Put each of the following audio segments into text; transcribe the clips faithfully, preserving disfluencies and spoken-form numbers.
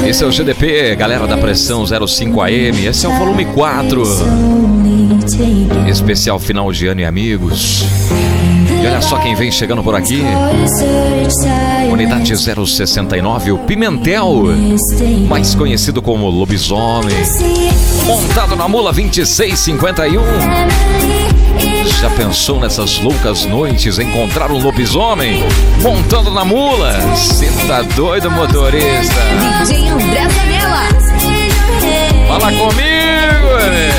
Esse é o G D P, galera da Pressão zero cinco A M. Esse é o volume quatro. Especial final de ano e amigos. E olha só quem vem chegando por aqui. Unidade zero sessenta e nove, o Pimentel, mais conhecido como Lobisomem. Montado na mula vinte e seis cinquenta e um. Já pensou nessas loucas noites encontrar um lobisomem montando na mula? Cê tá doido, motorista? D J André Zanella. Fala comigo, né?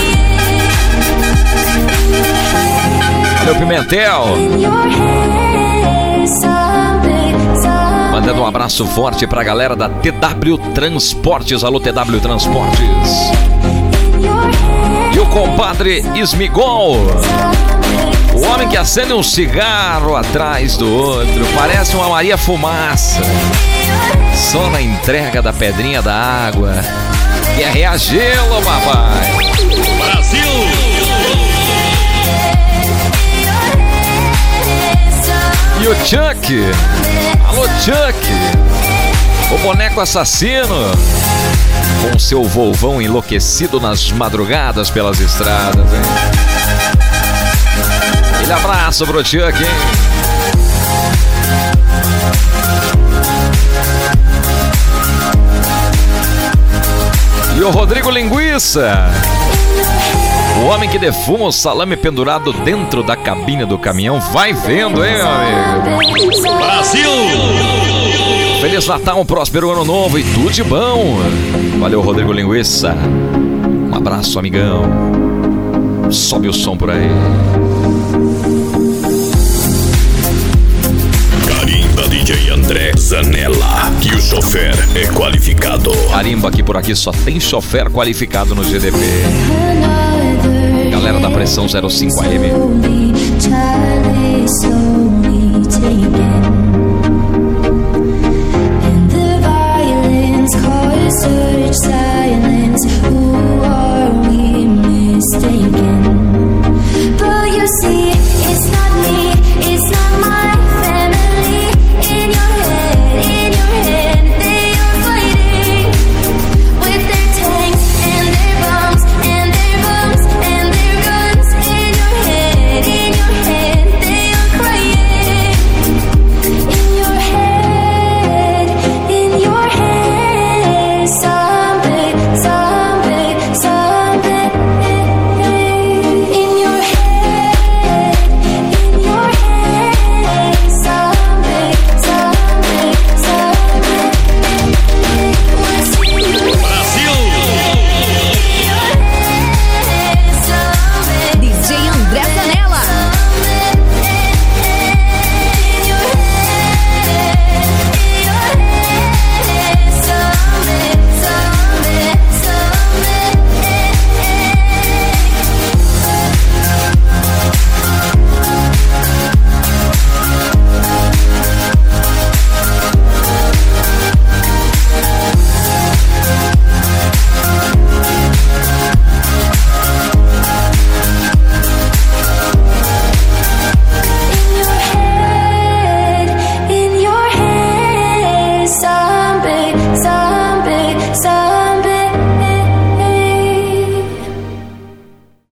Olha o Pimentel. Mandando um abraço forte pra galera da T W Transportes. Alô, T W Transportes. E o compadre Esmigol, o homem que acende um cigarro atrás do outro, parece uma Maria Fumaça, só na entrega da pedrinha da água. E é reagelo, papai. Brasil! E o Chuck, alô Chuck, o boneco assassino, com seu volvão enlouquecido nas madrugadas pelas estradas, hein? Aquele abraço pro Chuck, hein? E o Rodrigo Linguiça, o homem que defuma o salame pendurado dentro da cabine do caminhão. Vai vendo, hein, meu amigo? Brasil! Feliz Natal, um próspero ano novo e tudo de bom. Valeu, Rodrigo Linguiça. Um abraço, amigão. Sobe o som por aí. Carimba D J André Zanella, que o chofer é qualificado. Carimba aqui por aqui, só tem chofer qualificado no G D P. Galera da Pressão zero cinco A M.